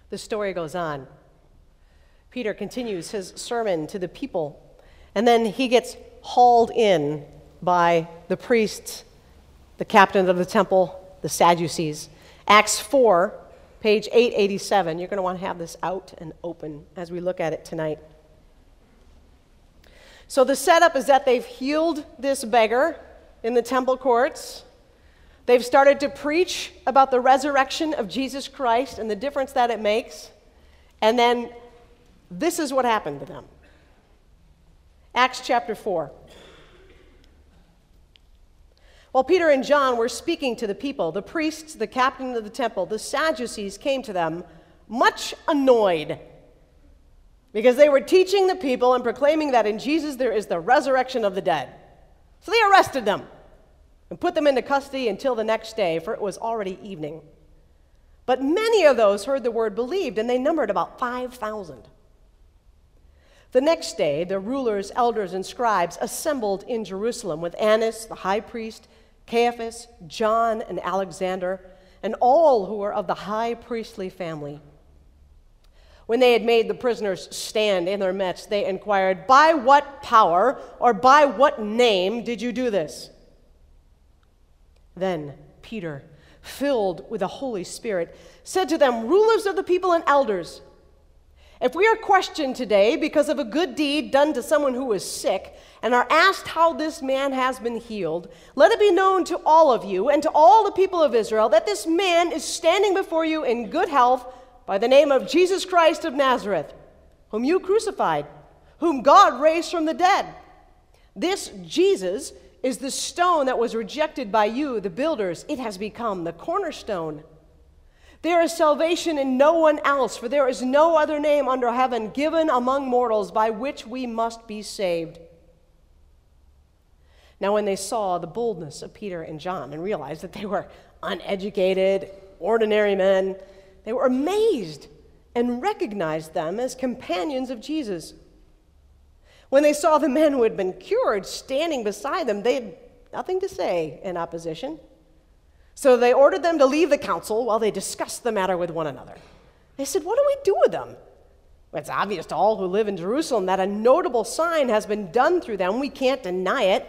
The story goes on. Peter continues his sermon to the people, and then he gets hauled in by the priests, the captain of the temple, the Sadducees. Acts 4, page 887. You're going to want to have this out and open as we look at it tonight. So the setup is that they've healed this beggar in the temple courts. They've started to preach about the resurrection of Jesus Christ and the difference that it makes. And then this is what happened to them. Acts chapter 4. While Peter and John were speaking to the people, the priests, the captain of the temple, the Sadducees came to them, much annoyed, because they were teaching the people and proclaiming that in Jesus there is the resurrection of the dead. So they arrested them and put them into custody until the next day, for it was already evening. But many of those who heard the word believed, and they numbered about 5,000. The next day, the rulers, elders, and scribes assembled in Jerusalem with Annas, the high priest, Caiaphas, John, and Alexander, and all who were of the high priestly family. When they had made the prisoners stand in their midst, they inquired, "By what power or by what name did you do this?" Then Peter, filled with the Holy Spirit, said to them, "Rulers of the people and elders, if we are questioned today because of a good deed done to someone who is sick and are asked how this man has been healed, let it be known to all of you and to all the people of Israel that this man is standing before you in good health by the name of Jesus Christ of Nazareth, whom you crucified, whom God raised from the dead. This Jesus is the stone that was rejected by you, the builders. It has become the cornerstone. There is salvation in no one else, for there is no other name under heaven given among mortals by which we must be saved." Now when they saw the boldness of Peter and John and realized that they were uneducated, ordinary men, they were amazed and recognized them as companions of Jesus. When they saw the men who had been cured standing beside them, they had nothing to say in opposition. So they ordered them to leave the council while they discussed the matter with one another. They said, "What do we do with them? It's obvious to all who live in Jerusalem that a notable sign has been done through them. We can't deny it.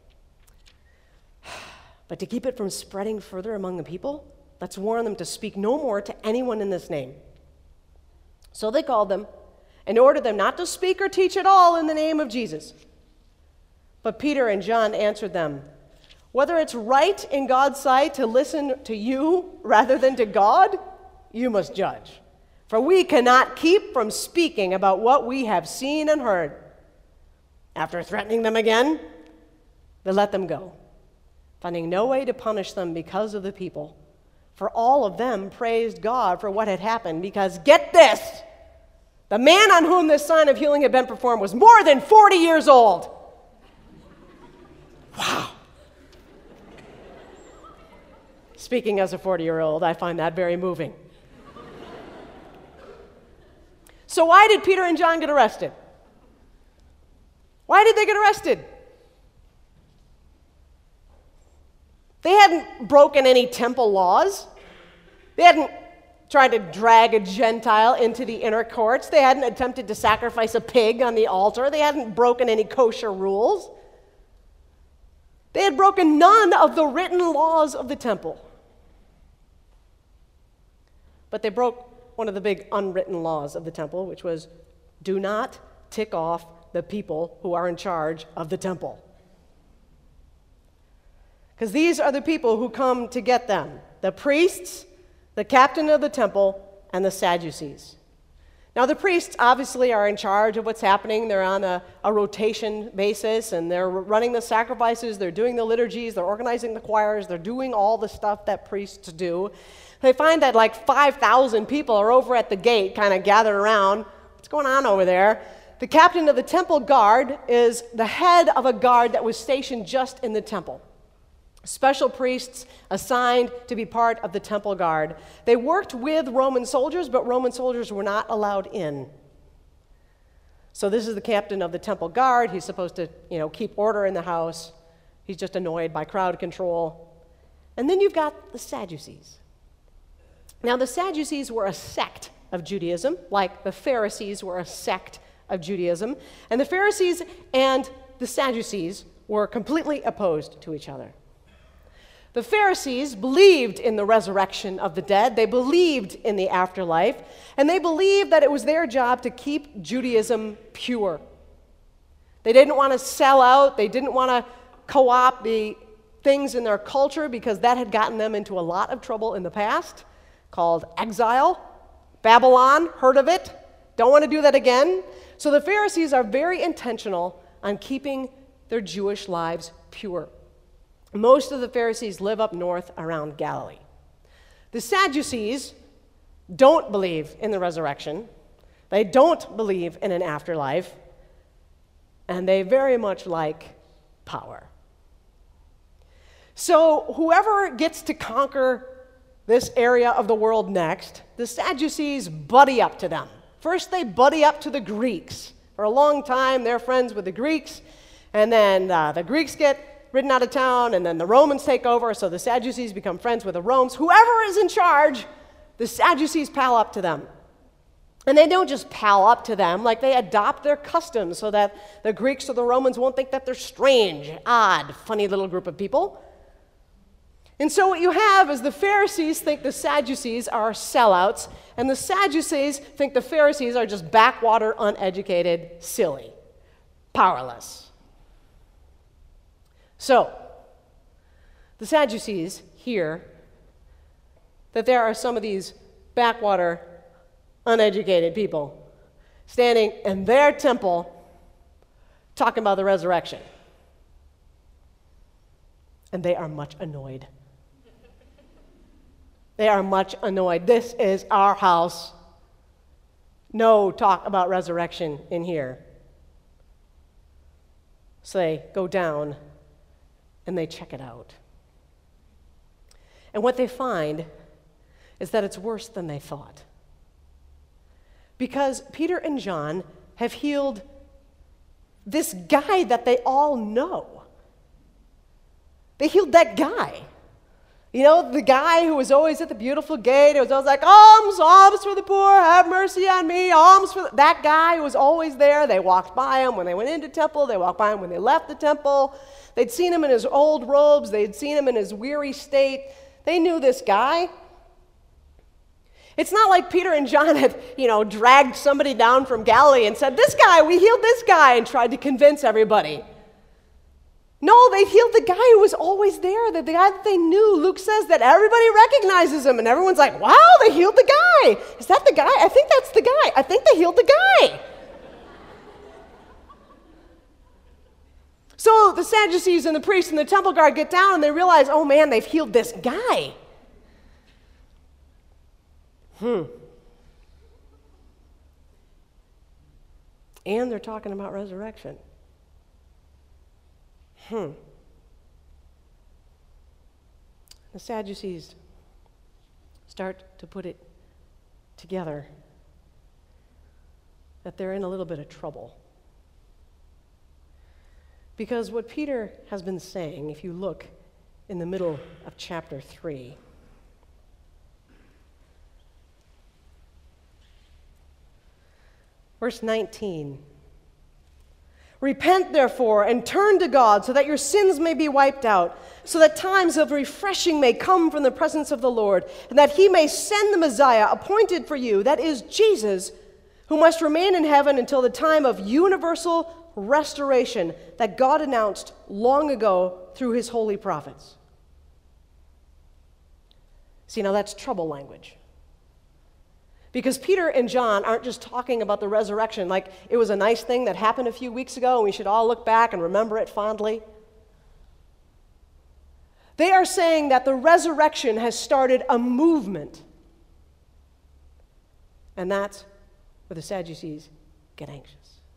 But to keep it from spreading further among the people, let's warn them to speak no more to anyone in this name." So they called them and ordered them not to speak or teach at all in the name of Jesus. But Peter and John answered them, "Whether it's right in God's sight to listen to you rather than to God, you must judge. For we cannot keep from speaking about what we have seen and heard." After threatening them again, they let them go, finding no way to punish them because of the people. For all of them praised God for what had happened, because, get this, the man on whom this sign of healing had been performed was more than 40 years old. Wow. Speaking as a 40-year-old, I find that very moving. So why did Peter and John get arrested? Why did they get arrested? They hadn't broken any temple laws. They hadn't tried to drag a Gentile into the inner courts. They hadn't attempted to sacrifice a pig on the altar. They hadn't broken any kosher rules. They had broken none of the written laws of the temple. But they broke one of the big unwritten laws of the temple, which was, do not tick off the people who are in charge of the temple. Because these are the people who come to get them: the priests, the captain of the temple, and the Sadducees. Now, the priests obviously are in charge of what's happening. They're on a rotation basis, and they're running the sacrifices, they're doing the liturgies, they're organizing the choirs, they're doing all the stuff that priests do. They find that like 5,000 people are over at the gate, kind of gathered around. What's going on over there? The captain of the temple guard is the head of a guard that was stationed just in the temple. Special priests assigned to be part of the temple guard. They worked with Roman soldiers, but Roman soldiers were not allowed in. So this is the captain of the temple guard. He's supposed to, keep order in the house. He's just annoyed by crowd control. And then you've got the Sadducees. Now, the Sadducees were a sect of Judaism, like the Pharisees were a sect of Judaism. And the Pharisees and the Sadducees were completely opposed to each other. The Pharisees believed in the resurrection of the dead. They believed in the afterlife. And they believed that it was their job to keep Judaism pure. They didn't want to sell out. They didn't want to co-opt the things in their culture because that had gotten them into a lot of trouble in the past, called exile. Babylon, heard of it? Don't want to do that again. So the Pharisees are very intentional on keeping their Jewish lives pure. Most of the Pharisees live up north around Galilee. The Sadducees don't believe in the resurrection. They don't believe in an afterlife. And they very much like power. So whoever gets to conquer this area of the world next, the Sadducees buddy up to them. First, they buddy up to the Greeks. For a long time, they're friends with the Greeks. And then the Greeks get ridden out of town, and then the Romans take over, so the Sadducees become friends with the Romans. Whoever is in charge, the Sadducees pal up to them. And they don't just pal up to them, like they adopt their customs so that the Greeks or the Romans won't think that they're strange, odd, funny little group of people. And so what you have is the Pharisees think the Sadducees are sellouts, and the Sadducees think the Pharisees are just backwater, uneducated, silly, powerless. So, the Sadducees hear that there are some of these backwater, uneducated people standing in their temple talking about the resurrection. And they are much annoyed. They are much annoyed. This is our house. No talk about resurrection in here. So they go down and they check it out. And what they find is that it's worse than they thought. Because Peter and John have healed this guy that they all know. They healed that guy. You know, the guy who was always at the beautiful gate, who was always like, alms, alms for the poor, have mercy on me, alms for that guy who was always there. They walked by him when they went into temple. They walked by him when they left the temple. They'd seen him in his old robes. They'd seen him in his weary state. They knew this guy. It's not like Peter and John had, dragged somebody down from Galilee and said, this guy, we healed this guy, and tried to convince everybody. No, they healed the guy who was always there, the guy that they knew. Luke says that everybody recognizes him, and everyone's like, wow, they healed the guy. Is that the guy? I think that's the guy. I think they healed the guy. So the Sadducees and the priests and the temple guard get down, and they realize, oh man, they've healed this guy. And they're talking about resurrection. The Sadducees start to put it together that they're in a little bit of trouble. Because what Peter has been saying, if you look in the middle of chapter 3, verse 19, repent, therefore, and turn to God so that your sins may be wiped out, so that times of refreshing may come from the presence of the Lord, and that he may send the Messiah appointed for you, that is Jesus, who must remain in heaven until the time of universal restoration that God announced long ago through his holy prophets. See, now that's trouble language. Because Peter and John aren't just talking about the resurrection like it was a nice thing that happened a few weeks ago and we should all look back and remember it fondly. They are saying that the resurrection has started a movement. And that's where the Sadducees get anxious.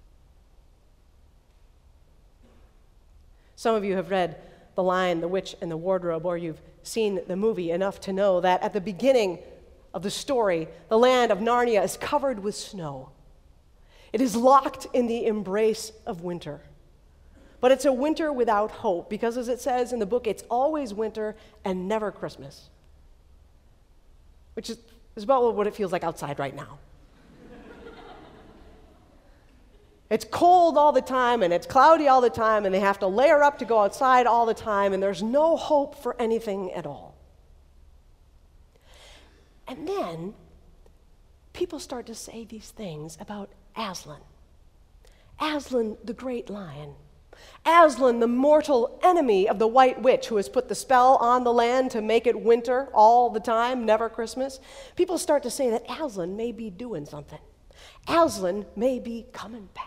Some of you have read The Lion, the Witch, and the Wardrobe, or you've seen the movie enough to know that at the beginning of the story, the land of Narnia is covered with snow. It is locked in the embrace of winter. But it's a winter without hope, because as it says in the book, it's always winter and never Christmas. Which is It's about what it feels like outside right now. It's cold all the time, and it's cloudy all the time, and they have to layer up to go outside all the time, and there's no hope for anything at all. And then people start to say these things about Aslan. Aslan, the great lion. Aslan, the mortal enemy of the White Witch who has put the spell on the land to make it winter all the time, never Christmas. People start to say that Aslan may be doing something. Aslan may be coming back.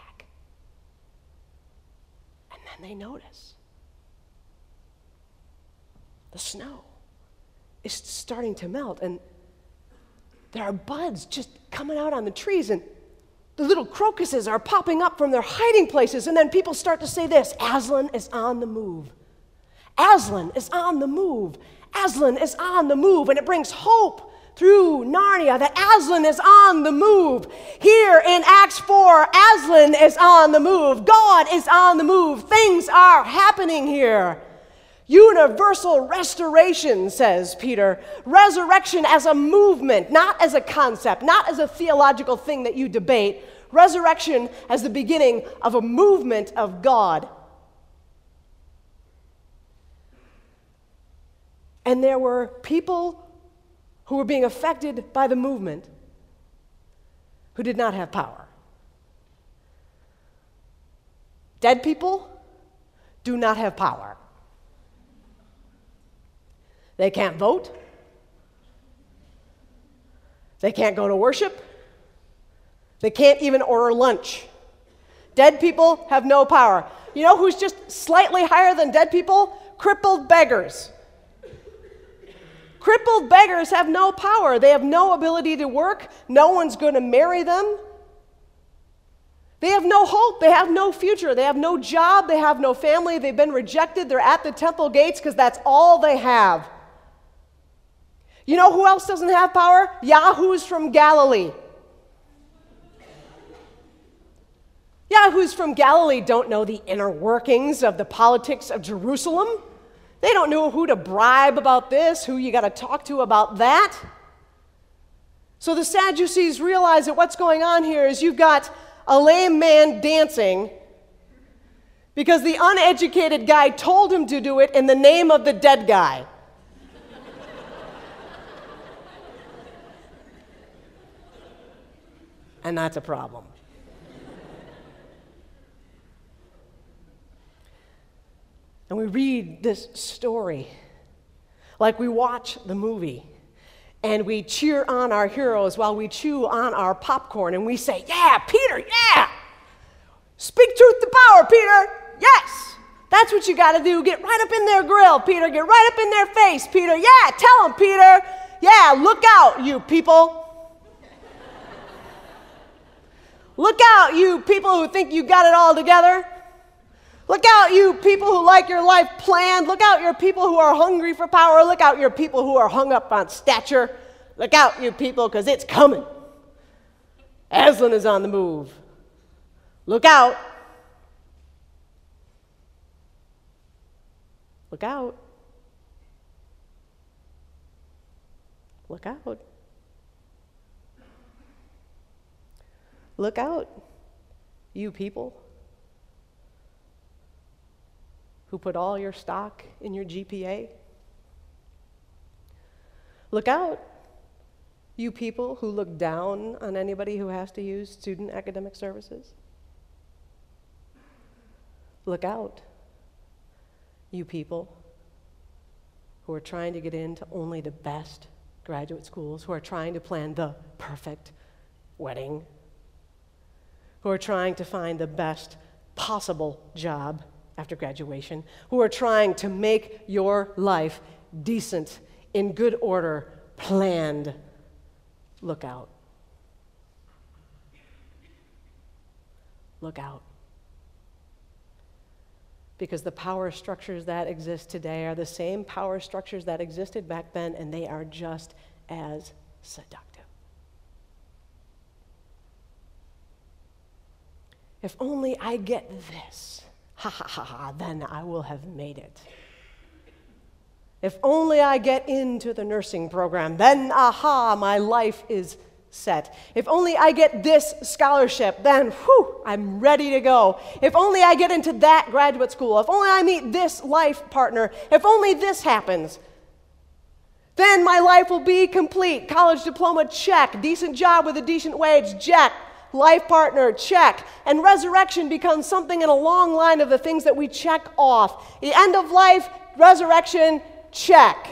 And then they notice the snow is starting to melt, and there are buds just coming out on the trees, and the little crocuses are popping up from their hiding places, and then people start to say this: Aslan is on the move. Aslan is on the move. Aslan is on the move, and it brings hope through Narnia that Aslan is on the move. Here in Acts 4, Aslan is on the move. God is on the move. Things are happening here. Universal restoration, says Peter. Resurrection as a movement, not as a concept, not as a theological thing that you debate. Resurrection as the beginning of a movement of God. And there were people who were being affected by the movement who did not have power. Dead people do not have power. They can't vote. They can't go to worship. They can't even order lunch. Dead people have no power. You know who's just slightly higher than dead people? Crippled beggars. Crippled beggars have no power. They have no ability to work. No one's going to marry them. They have no hope. They have no future. They have no job. They have no family. They've been rejected. They're at the temple gates because that's all they have. You know who else doesn't have power? Yahoos from Galilee. Yahoos from Galilee don't know the inner workings of the politics of Jerusalem. They don't know who to bribe about this, who you got to talk to about that. So the Sadducees realize that what's going on here is you've got a lame man dancing because the uneducated guy told him to do it in the name of the dead guy. And that's a problem. And we read this story like we watch the movie, and we cheer on our heroes while we chew on our popcorn, and we say, yeah, Peter, yeah! Speak truth to power, Peter! Yes! That's what you got to do. Get right up in their grill, Peter. Get right up in their face, Peter. Yeah, tell them, Peter. Yeah, look out, you people. Look out, you people who think you got it all together. Look out, you people who like your life planned. Look out, you people who are hungry for power. Look out, you people who are hung up on stature. Look out, you people, because it's coming. Aslan is on the move. Look out. Look out. Look out. Look out, you people who put all your stock in your GPA. Look out, you people who look down on anybody who has to use student academic services. Look out, you people who are trying to get into only the best graduate schools, who are trying to plan the perfect wedding, who are trying to find the best possible job after graduation, who are trying to make your life decent, in good order, planned. Look out. Look out. Because the power structures that exist today are the same power structures that existed back then, and they are just as seductive. If only I get this, ha ha ha ha, then I will have made it. If only I get into the nursing program, then aha, my life is set. If only I get this scholarship, then whew, I'm ready to go. If only I get into that graduate school, if only I meet this life partner, if only this happens, then my life will be complete. College diploma, check. Decent job with a decent wage, check. Life partner, check. And resurrection becomes something in a long line of the things that we check off. The end of life, resurrection, check.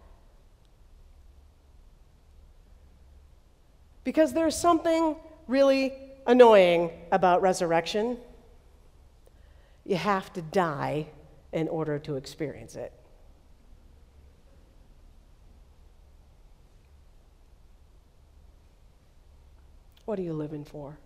Because there's something really annoying about resurrection. You have to die in order to experience it. What are you living for?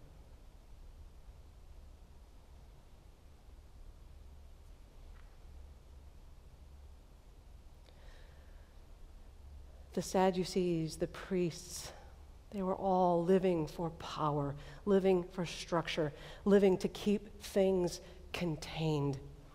The Sadducees, the priests, they were all living for power, living for structure, living to keep things contained.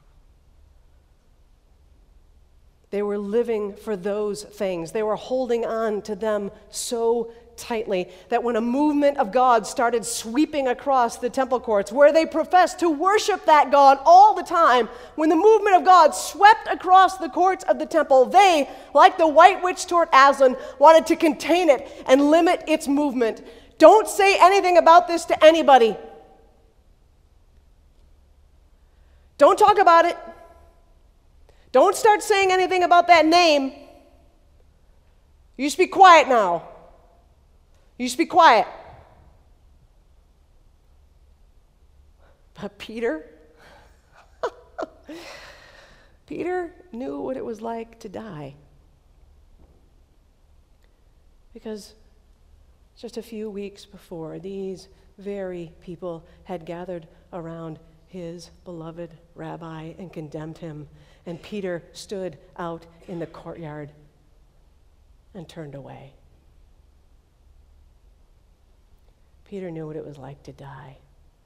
They were living for those things. They were holding on to them so tightly that when a movement of God started sweeping across the temple courts, where they professed to worship that God all the time, when the movement of God swept across the courts of the temple, they, like the white witch toward Aslan, wanted to contain it and limit its movement. Don't say anything about this to anybody. Don't talk about it. Don't start saying anything about that name. You just be quiet now. You just be quiet. But Peter knew what it was like to die. Because just a few weeks before, these very people had gathered around his beloved rabbi and condemned him. And Peter stood out in the courtyard and turned away. Peter knew what it was like to die.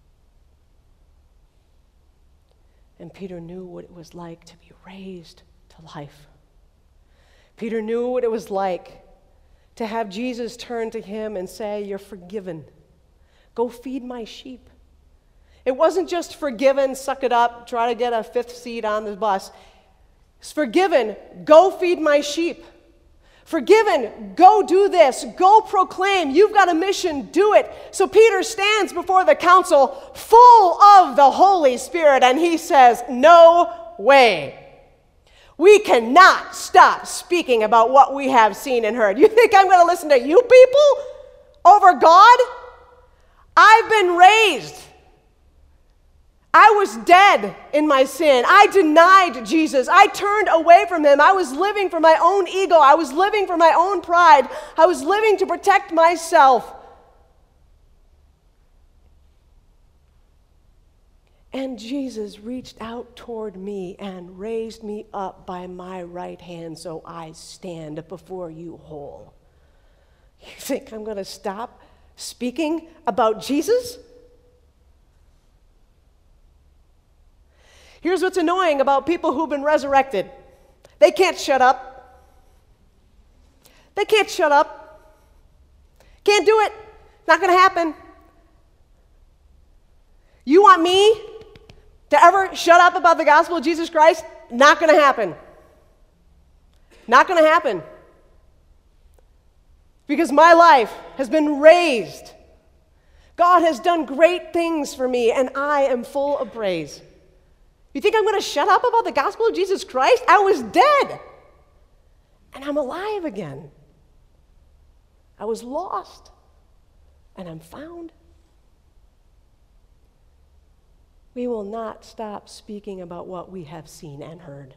And Peter knew what it was like to be raised to life. Peter knew what it was like to have Jesus turn to him and say, "You're forgiven. Go feed my sheep." It wasn't just forgiven, suck it up, try to get a fifth seat on the bus. It's forgiven, go feed my sheep. Forgiven, go do this, go proclaim, you've got a mission, do it. So Peter stands before the council full of the Holy Spirit and he says, "No way. We cannot stop speaking about what we have seen and heard. You think I'm going to listen to you people over God? I've been raised. I was dead in my sin. I denied Jesus. I turned away from him. I was living for my own ego. I was living for my own pride. I was living to protect myself. And Jesus reached out toward me and raised me up by my right hand so I stand before you whole. You think I'm going to stop speaking about Jesus? Here's what's annoying about people who've been resurrected. They can't shut up. They can't shut up. Can't do it. Not going to happen. You want me to ever shut up about the gospel of Jesus Christ? Not going to happen. Not going to happen. Because my life has been raised. God has done great things for me, and I am full of praise. You think I'm going to shut up about the gospel of Jesus Christ? I was dead, and I'm alive again. I was lost, and I'm found. We will not stop speaking about what we have seen and heard.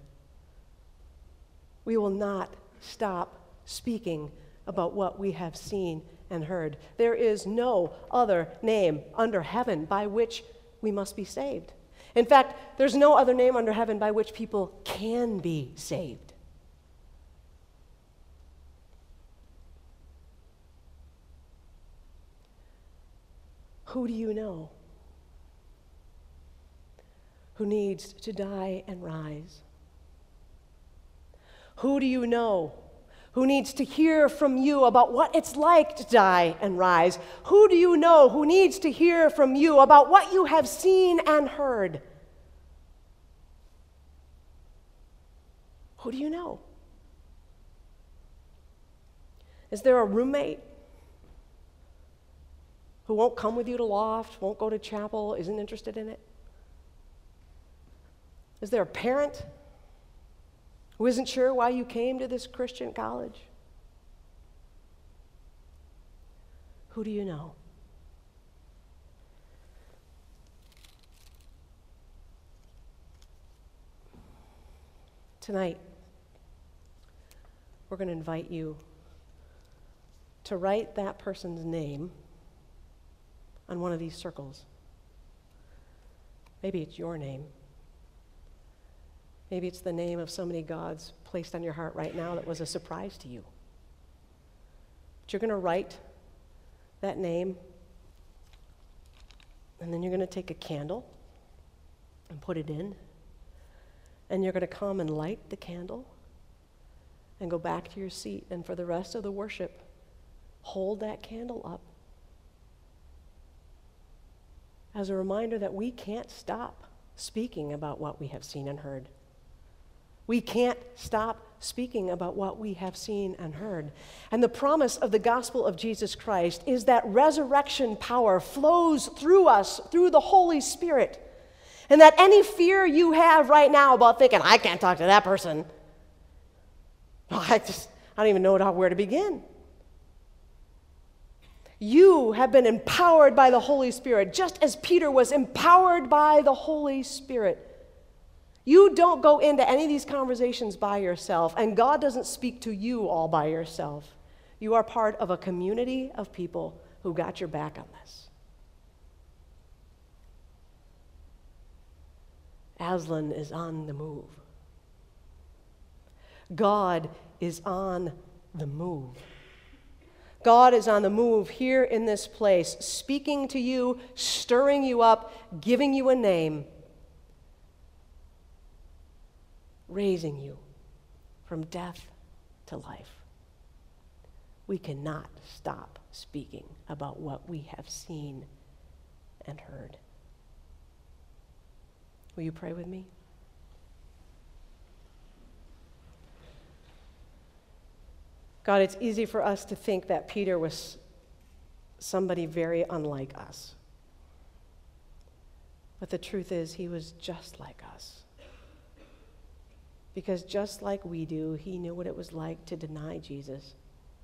We will not stop speaking about what we have seen and heard. There is no other name under heaven by which we must be saved. In fact, there's no other name under heaven by which people can be saved. Who do you know who needs to die and rise? Who do you know who needs to hear from you about what it's like to die and rise? Who do you know who needs to hear from you about what you have seen and heard? Who do you know? Is there a roommate who won't come with you to Loft, won't go to chapel, isn't interested in it? Is there a parent who isn't sure why you came to this Christian college? Who do you know? Tonight, we're going to invite you to write that person's name on one of these circles. Maybe it's your name. Maybe it's the name of somebody God's placed on your heart right now that was a surprise to you. But you're going to write that name, and then you're going to take a candle and put it in, and you're going to come and light the candle and go back to your seat, and for the rest of the worship, hold that candle up as a reminder that we can't stop speaking about what we have seen and heard. We can't stop speaking about what we have seen and heard. And the promise of the gospel of Jesus Christ is that resurrection power flows through us, through the Holy Spirit. And that any fear you have right now about thinking, I can't talk to that person, I don't even know where to begin. You have been empowered by the Holy Spirit, just as Peter was empowered by the Holy Spirit. You don't go into any of these conversations by yourself, and God doesn't speak to you all by yourself. You are part of a community of people who got your back on this. Aslan is on the move. God is on the move. God is on the move here in this place, speaking to you, stirring you up, giving you a name, raising you from death to life. We cannot stop speaking about what we have seen and heard. Will you pray with me? God, it's easy for us to think that Peter was somebody very unlike us. But the truth is, he was just like us. Because just like we do, he knew what it was like to deny Jesus.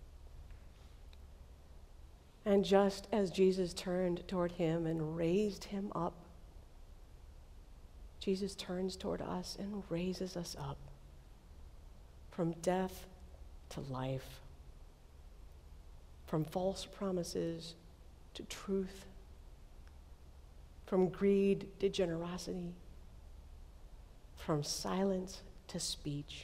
And just as Jesus turned toward him and raised him up, Jesus turns toward us and raises us up from death to life, from false promises to truth, from greed to generosity, from silence to speech.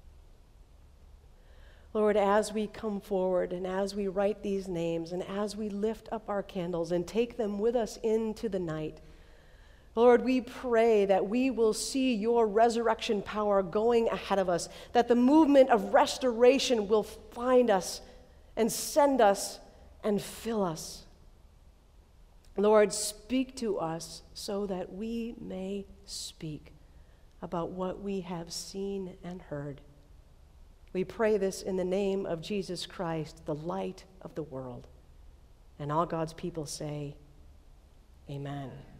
Lord, as we come forward and as we write these names and as we lift up our candles and take them with us into the night, Lord, we pray that we will see your resurrection power going ahead of us, that the movement of restoration will find us and send us and fill us. Lord, speak to us so that we may speak about what we have seen and heard. We pray this in the name of Jesus Christ, the light of the world. And all God's people say, Amen.